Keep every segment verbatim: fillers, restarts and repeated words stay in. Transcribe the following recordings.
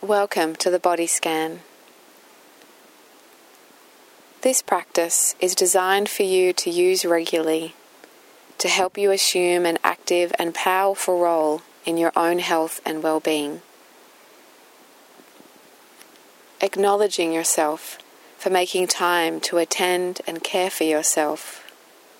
Welcome to the body scan. This practice is designed for you to use regularly to help you assume an active and powerful role in your own health and well-being. Acknowledging yourself for making time to attend and care for yourself.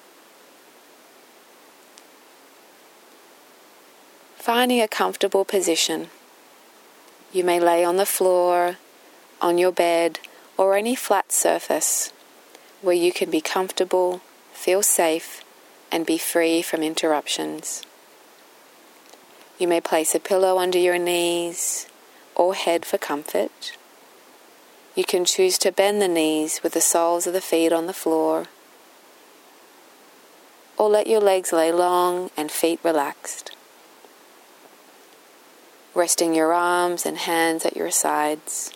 Finding a comfortable position. You may lay on the floor, on your bed, or any flat surface where you can be comfortable, feel safe, and be free from interruptions. You may place a pillow under your knees or head for comfort. You can choose to bend the knees with the soles of the feet on the floor, or let your legs lay long and feet relaxed. Resting your arms and hands at your sides.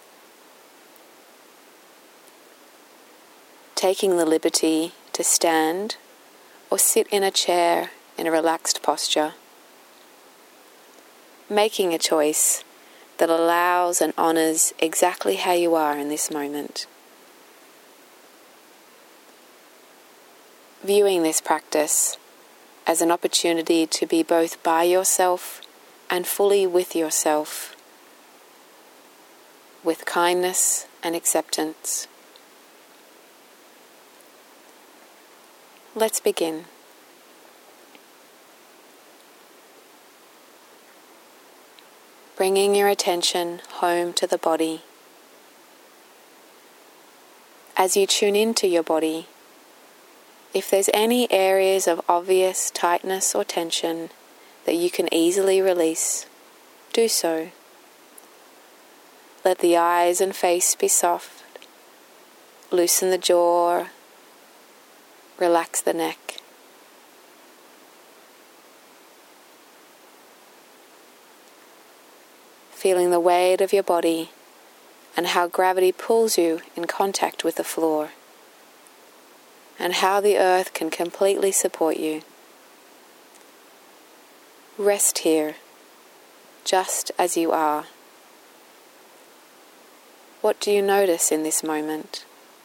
Taking the liberty to stand or sit in a chair in a relaxed posture. Making a choice that allows and honors exactly how you are in this moment. Viewing this practice as an opportunity to be both by yourself and fully with yourself, with kindness and acceptance. Let's begin. Bringing your attention home to the body. As you tune into your body, if there's any areas of obvious tightness or tension that you can easily release, do so. Let the eyes and face be soft. Loosen the jaw. Relax the neck. Feeling the weight of your body and how gravity pulls you in contact with the floor, and how the earth can completely support you. Rest here, just as you are. What do you notice in this moment?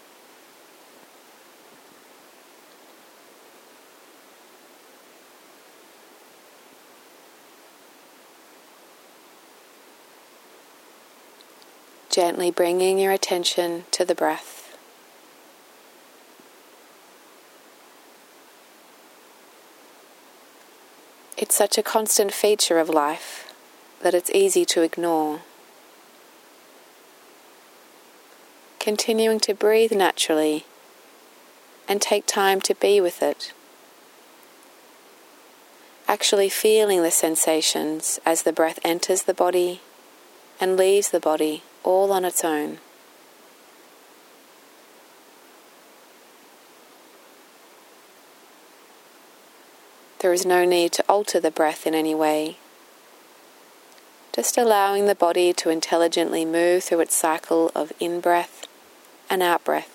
Gently bringing your attention to the breath. It's such a constant feature of life that it's easy to ignore. Continuing to breathe naturally and take time to be with it. Actually feeling the sensations as the breath enters the body and leaves the body all on its own. There is no need to alter the breath in any way. Just allowing the body to intelligently move through its cycle of in-breath and out-breath.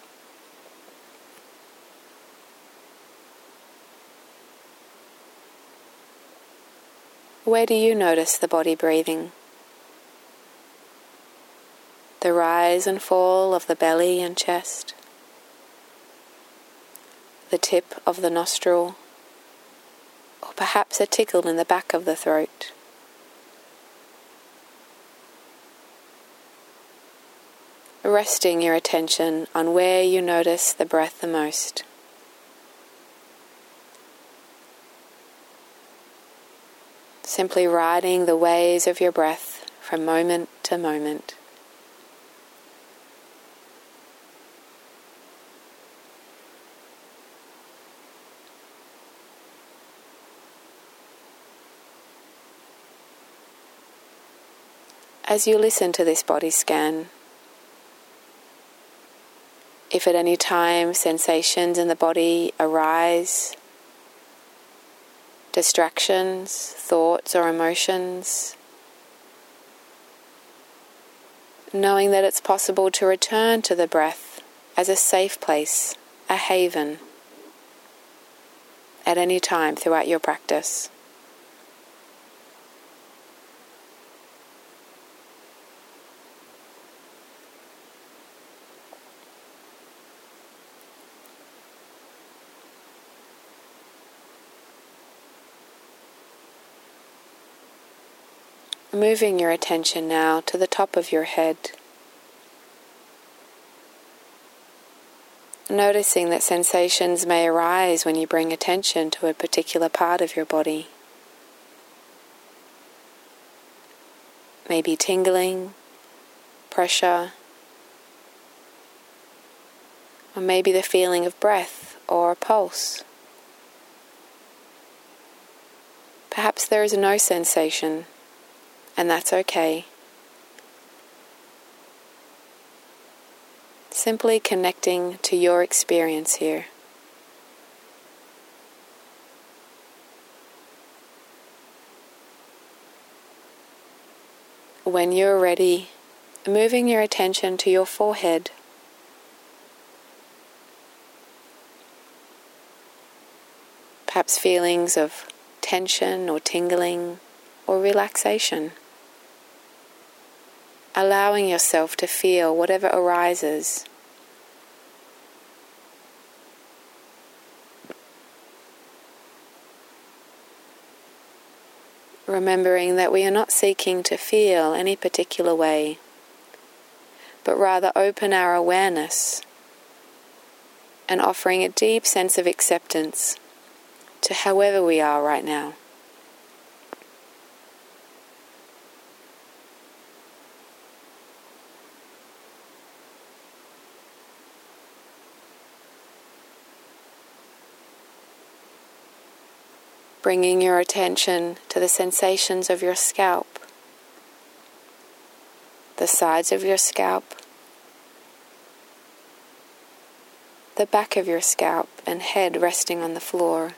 Where do you notice the body breathing? The rise and fall of the belly and chest, the tip of the nostril, or perhaps a tickle in the back of the throat. Resting your attention on where you notice the breath the most. Simply riding the waves of your breath from moment to moment. As you listen to this body scan, if at any time sensations in the body arise, distractions, thoughts or emotions, knowing that it's possible to return to the breath as a safe place, a haven, at any time throughout your practice. Moving your attention now to the top of your head. Noticing that sensations may arise when you bring attention to a particular part of your body. Maybe tingling, pressure, or maybe the feeling of breath or a pulse. Perhaps there is no sensation, and that's okay. Simply connecting to your experience here. When you're ready, moving your attention to your forehead. Perhaps feelings of tension or tingling or relaxation. Allowing yourself to feel whatever arises. Remembering that we are not seeking to feel any particular way, but rather open our awareness and offering a deep sense of acceptance to however we are right now. Bringing your attention to the sensations of your scalp, the sides of your scalp, the back of your scalp and head resting on the floor.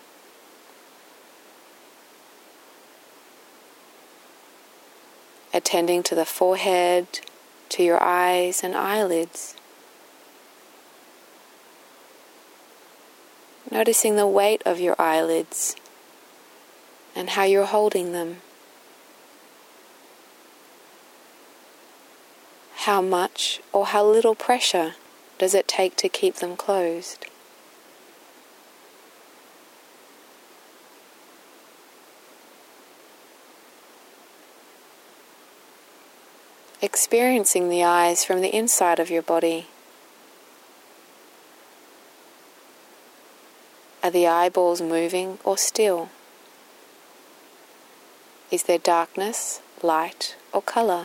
Attending to the forehead, to your eyes and eyelids. Noticing the weight of your eyelids and how you're holding them. How much or how little pressure does it take to keep them closed? Experiencing the eyes from the inside of your body. Are the eyeballs moving or still? Is there darkness, light, or color?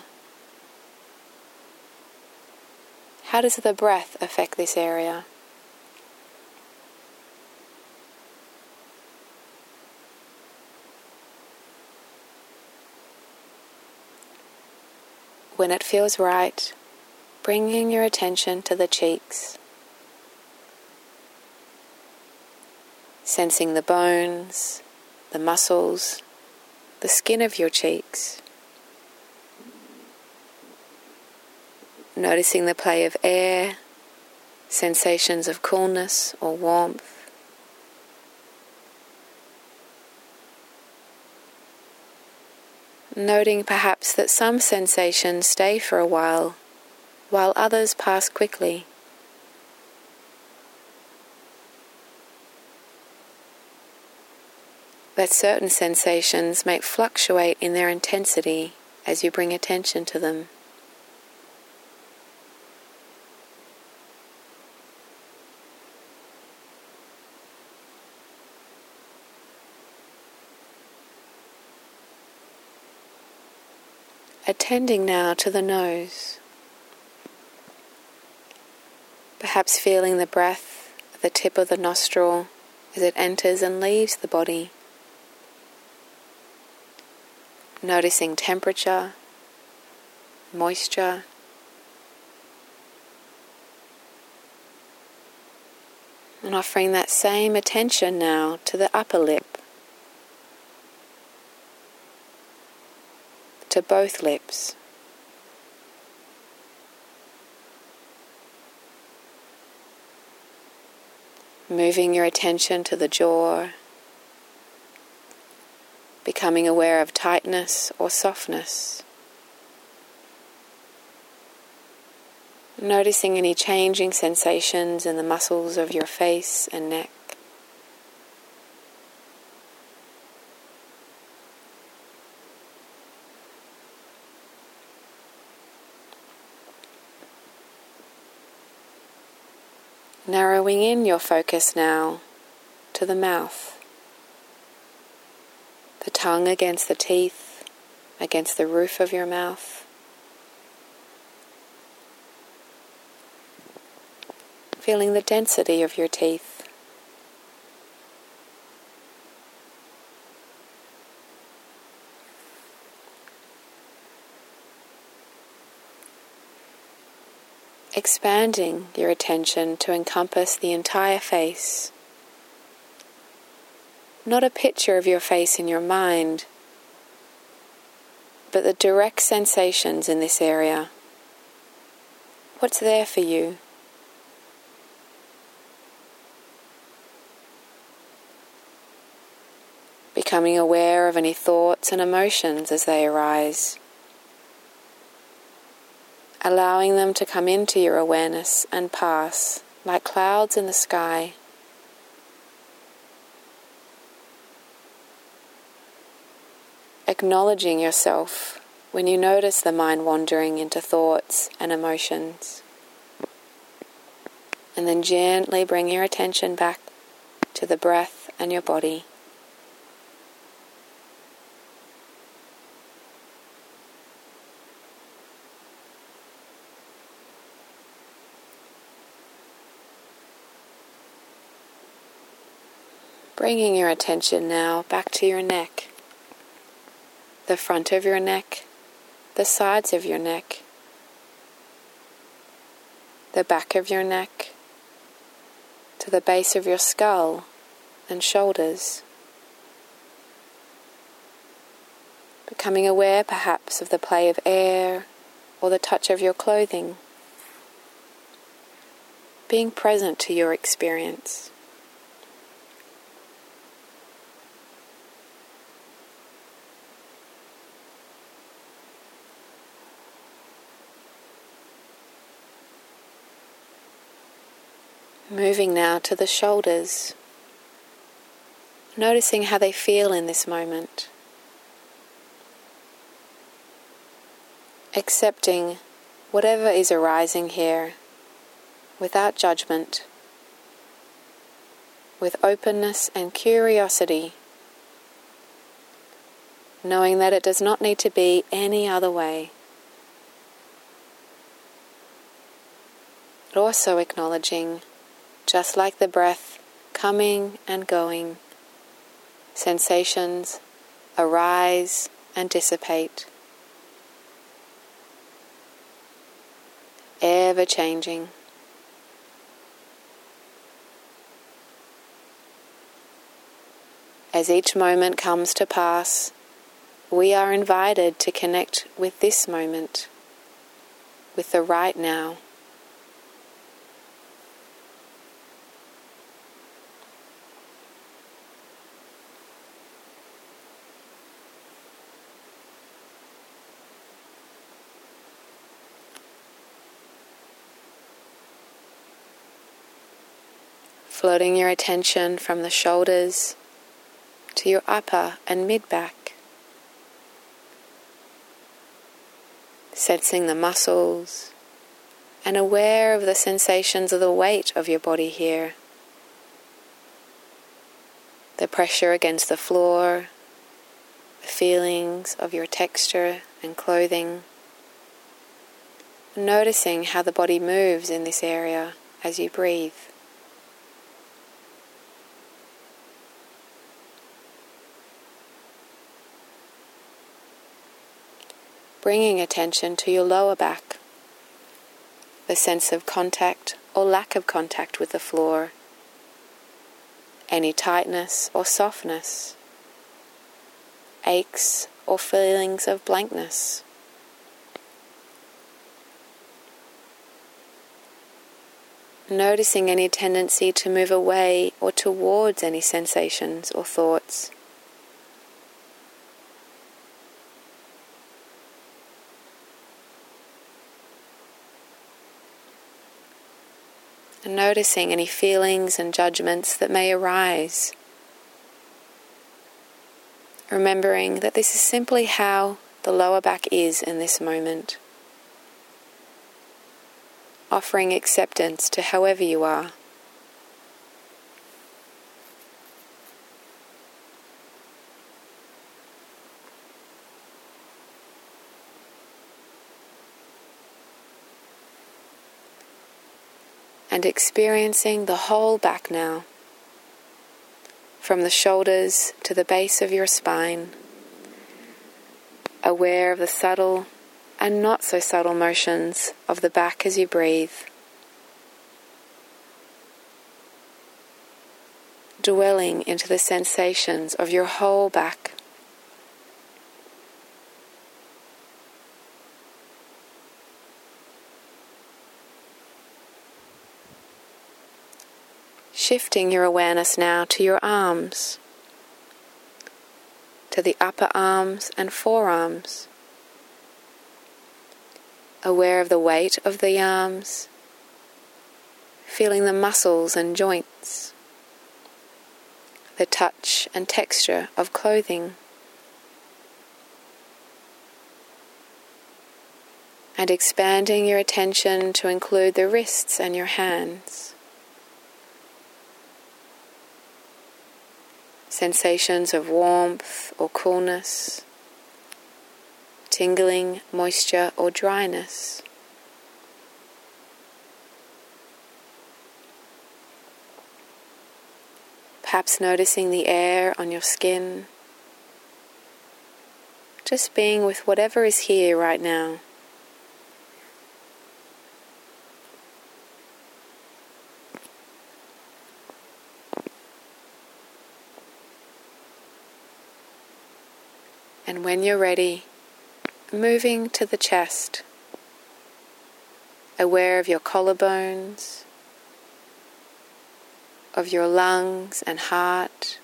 How does the breath affect this area? When it feels right, bringing your attention to the cheeks. Sensing the bones, the muscles, the skin of your cheeks. Noticing the play of air, sensations of coolness or warmth. Noting perhaps that some sensations stay for a while, while others pass quickly. That certain sensations may fluctuate in their intensity as you bring attention to them. Attending now to the nose. Perhaps feeling the breath at the tip of the nostril as it enters and leaves the body. Noticing temperature, moisture, and offering that same attention now to the upper lip, to both lips. Moving your attention to the jaw, becoming aware of tightness or softness. Noticing any changing sensations in the muscles of your face and neck. Narrowing in your focus now to the mouth, the tongue against the teeth, against the roof of your mouth. Feeling the density of your teeth. Expanding your attention to encompass the entire face. Not a picture of your face in your mind, but the direct sensations in this area. What's there for you? Becoming aware of any thoughts and emotions as they arise. Allowing them to come into your awareness and pass like clouds in the sky. Acknowledging yourself when you notice the mind wandering into thoughts and emotions. And then gently bring your attention back to the breath and your body. Bringing your attention now back to your neck, the front of your neck, the sides of your neck, the back of your neck, to the base of your skull and shoulders. Becoming aware perhaps of the play of air or the touch of your clothing. Being present to your experience. Moving now to the shoulders, noticing how they feel in this moment. Accepting whatever is arising here without judgment, with openness and curiosity, knowing that it does not need to be any other way. But also acknowledging, just like the breath coming and going, sensations arise and dissipate, ever changing. As each moment comes to pass, we are invited to connect with this moment, with the right now. Floating your attention from the shoulders to your upper and mid-back. Sensing the muscles and aware of the sensations of the weight of your body here. The pressure against the floor, the feelings of your texture and clothing. Noticing how the body moves in this area as you breathe. Bringing attention to your lower back, the sense of contact or lack of contact with the floor, any tightness or softness, aches or feelings of blankness. Noticing any tendency to move away or towards any sensations or thoughts. And noticing any feelings and judgments that may arise. Remembering that this is simply how the lower back is in this moment. Offering acceptance to however you are. and experiencing the whole back now, from the shoulders to the base of your spine, aware of the subtle and not so subtle motions of the back as you breathe, dwelling into the sensations of your whole back. Shifting your awareness now to your arms, to the upper arms and forearms, aware of the weight of the arms, feeling the muscles and joints, the touch and texture of clothing, and expanding your attention to include the wrists and your hands. Sensations of warmth or coolness, tingling, moisture or dryness. Perhaps noticing the air on your skin, just being with whatever is here right now. And when you're ready, moving to the chest, aware of your collarbones, of your lungs and heart,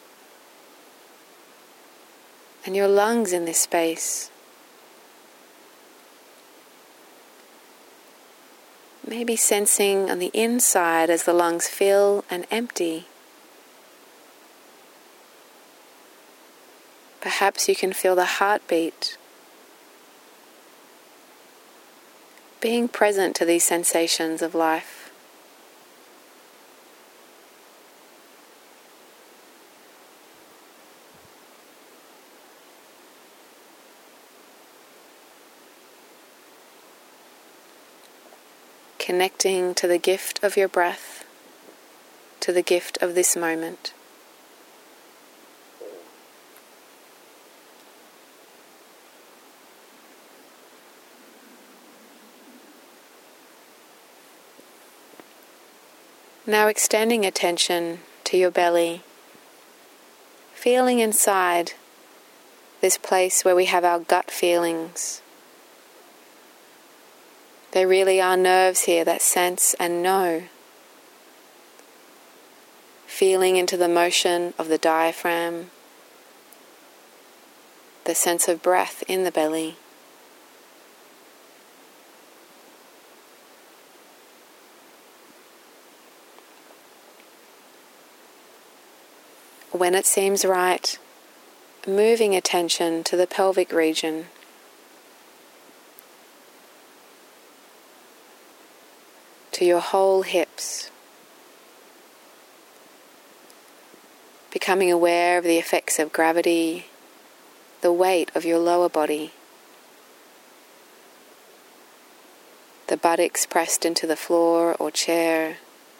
and your lungs in this space. Maybe sensing on the inside as the lungs fill and empty. Perhaps you can feel the heartbeat. Being present to these sensations of life. Connecting to the gift of your breath, to the gift of this moment. Now extending attention to your belly, feeling inside this place where we have our gut feelings. There really are nerves here that sense and know. Feeling into the motion of the diaphragm, the sense of breath in the belly. When it seems right, moving attention to the pelvic region. To your whole hips. Becoming aware of the effects of gravity, the weight of your lower body. The buttocks pressed into the floor or chair.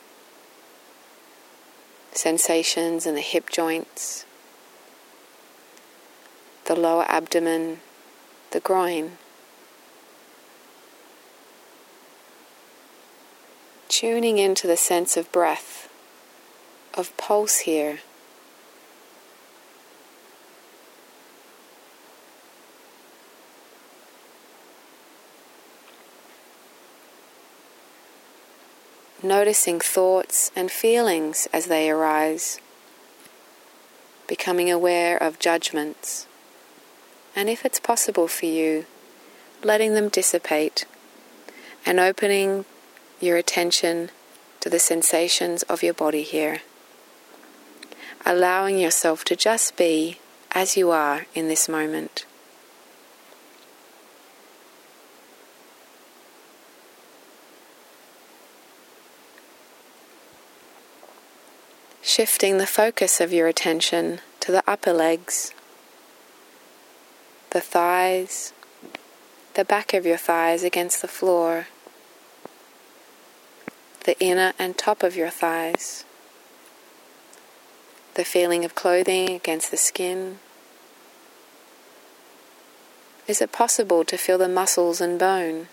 Sensations in the hip joints, the lower abdomen, the groin. Tuning into the sense of breath, of pulse here. Noticing thoughts and feelings as they arise, becoming aware of judgments, and if it's possible for you, letting them dissipate and opening your attention to the sensations of your body here, allowing yourself to just be as you are in this moment. Shifting the focus of your attention to the upper legs, the thighs, the back of your thighs against the floor, the inner and top of your thighs, the feeling of clothing against the skin. Is it possible to feel the muscles and bone?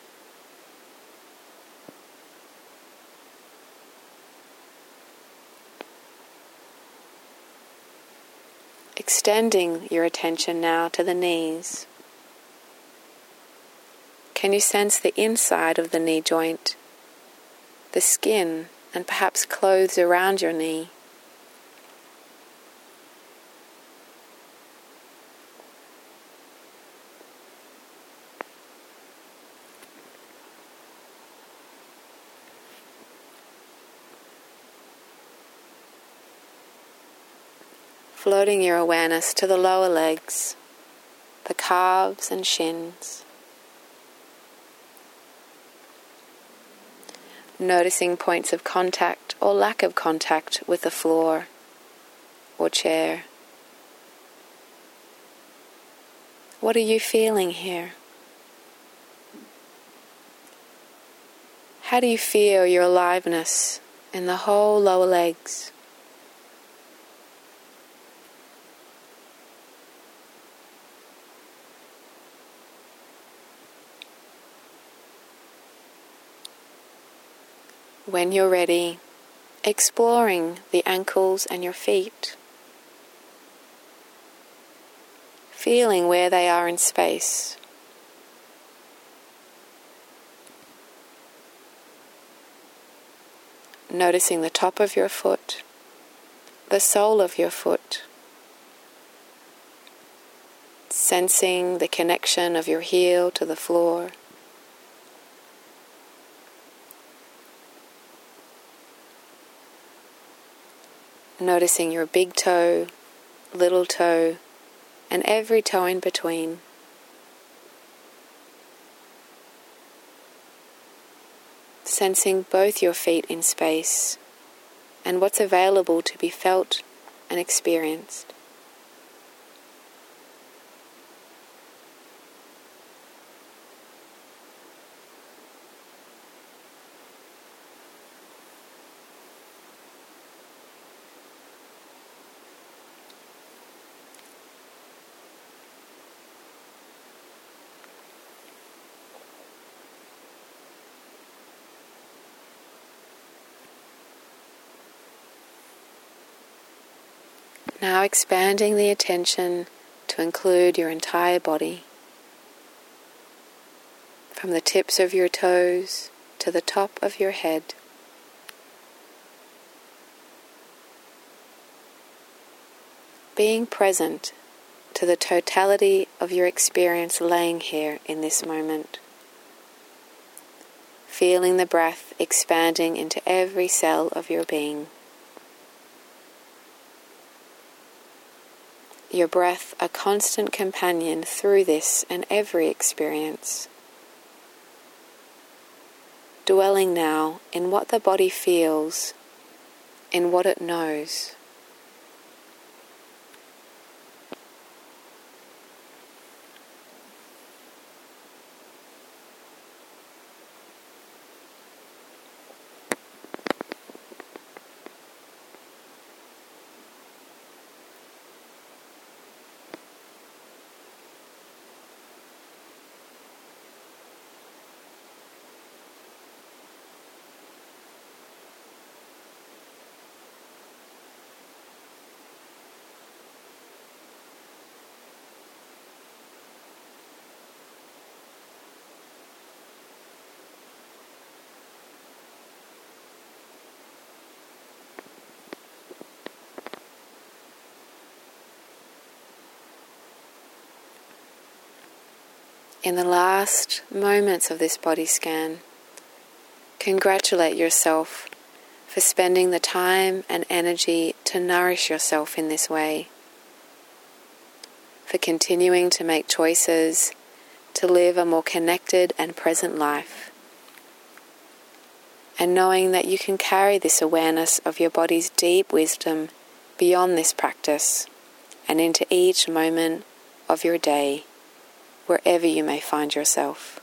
Extending your attention now to the knees. Can you sense the inside of the knee joint, the skin, and perhaps clothes around your knee? Floating your awareness to the lower legs, the calves and shins. Noticing points of contact or lack of contact with the floor or chair. What are you feeling here? How do you feel your aliveness in the whole lower legs? When you're ready, exploring the ankles and your feet, feeling where they are in space. Noticing the top of your foot, the sole of your foot, sensing the connection of your heel to the floor. Noticing your big toe, little toe, and every toe in between. Sensing both your feet in space and what's available to be felt and experienced. Now expanding the attention to include your entire body, from the tips of your toes to the top of your head. Being present to the totality of your experience laying here in this moment. Feeling the breath expanding into every cell of your being. Your breath a constant companion through this and every experience. Dwelling now in what the body feels, in what it knows. In the last moments of this body scan, congratulate yourself for spending the time and energy to nourish yourself in this way, for continuing to make choices to live a more connected and present life, and knowing that you can carry this awareness of your body's deep wisdom beyond this practice and into each moment of your day, wherever you may find yourself.